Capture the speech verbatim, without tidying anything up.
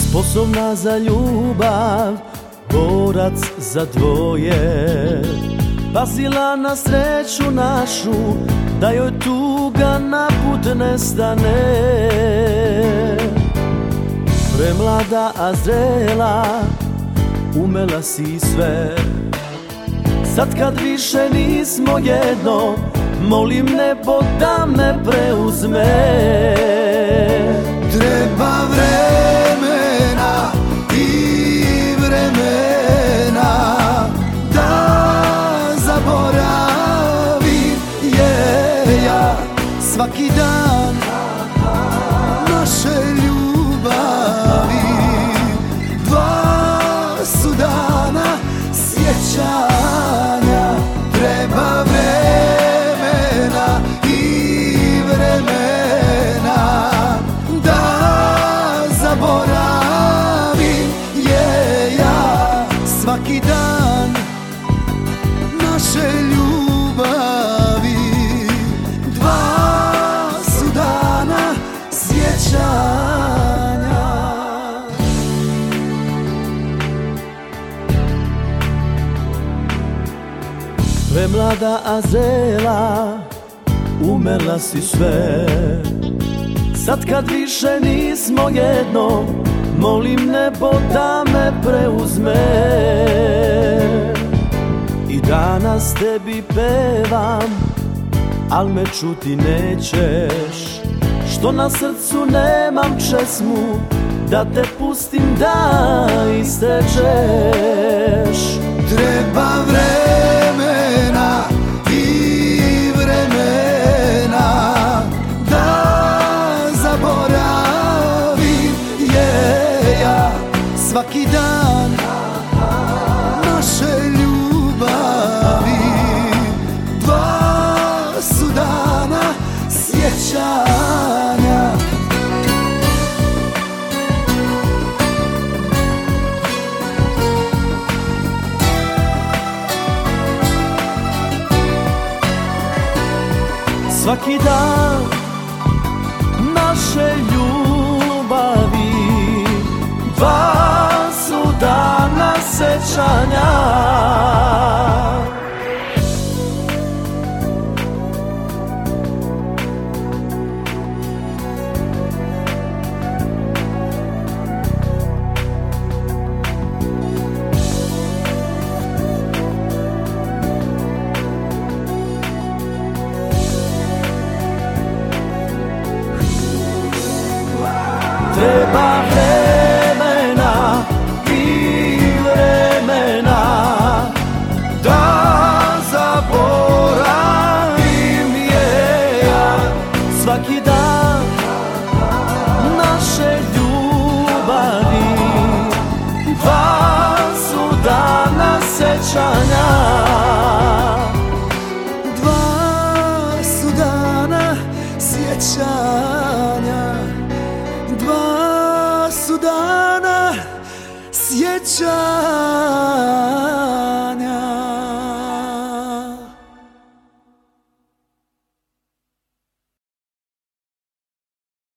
Sposobna za ljubav, borac za dvoje, pazila na sreću našu, da joj tuga na put ne stane. Premlada a zrela, umela si sve. Sad kad više nismo jedno, molim nebo da me preuzme. Treba vremena i vremena da zaboravim, jer ja svaki dan naše ljubavi dva su dana sjećanja. Treba vremena i vremena da zaboravim, jer ja svaki dan naše ljubavi dva su dana sjećanja. Premlada a zrela, umela si sve. Sad kad više nismo jedno, molim nebo da me preuzme. I danas tebi pevam, al me čuti nećeš, što na srcu nemam česmu da te pustim da istečeš. Treba vremena i vremena da zaboravim, jer ja svaki dan naše ljubavi dva su dana sjećanja. Svaki dan naše ljubavi dva su dana sjećanja. Treba vremena i vremena da zaboravim, jer ja svaki dan naše ljubavi dva su dana sjećanja. Dva su dana sjećanja. Dva su dana sjećanja.